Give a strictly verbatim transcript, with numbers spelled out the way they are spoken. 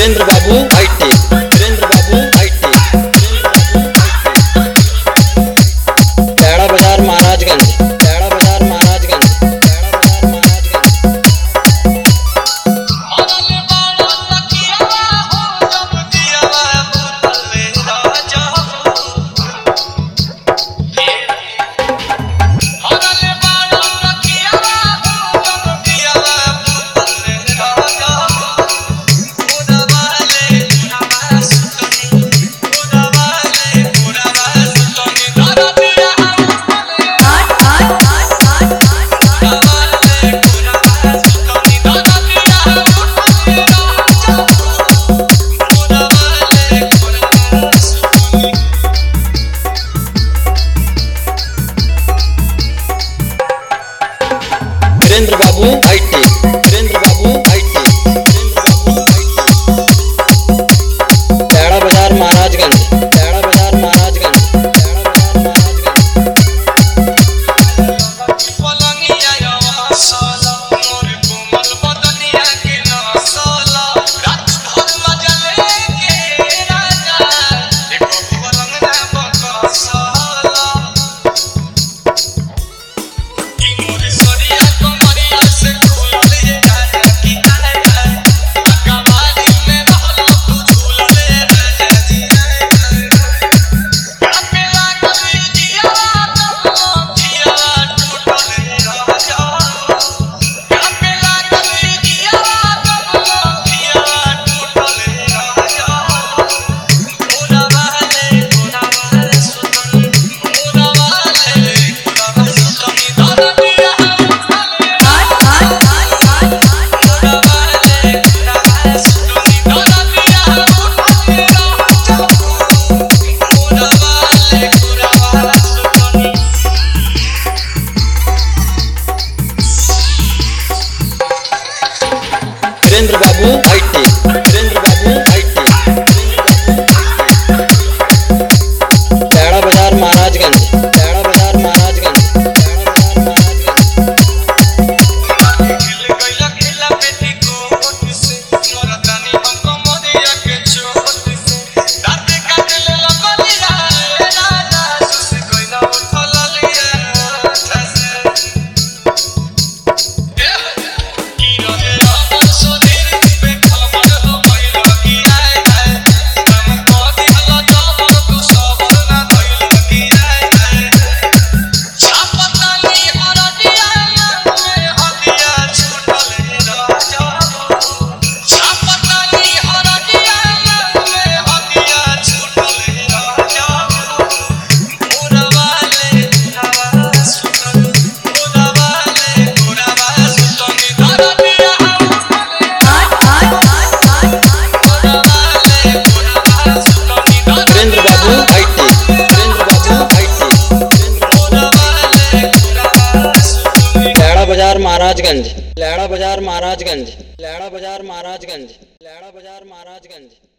वीरेंद्र बाबू आईटी वीरेंद्र बाबू आईटी लैड़ा बाजार महाराजगंज लैड़ा बाजार महाराजगंज लैड़ा बाजार महाराजगंज वीरेंद्र बाबू आईटी वीरेंद्र बाबू आईटी लैड़ा बाजार महाराजगंज लैड़ा बाजार महाराजगंज लैड़ा बाजार महाराजगंज वीरेंद्र बाबू आईटी वीरेंद्र बाबू आईटी लैड़ा बाजार महाराजगंज लैड़ा बाजार महाराजगंज लैड़ा बाजार महाराजगंज बाजार महाराजगंज लैड़ा बाजार महाराजगंज लैड़ा बाजार महाराजगंज लैड़ा बाजार महाराजगंज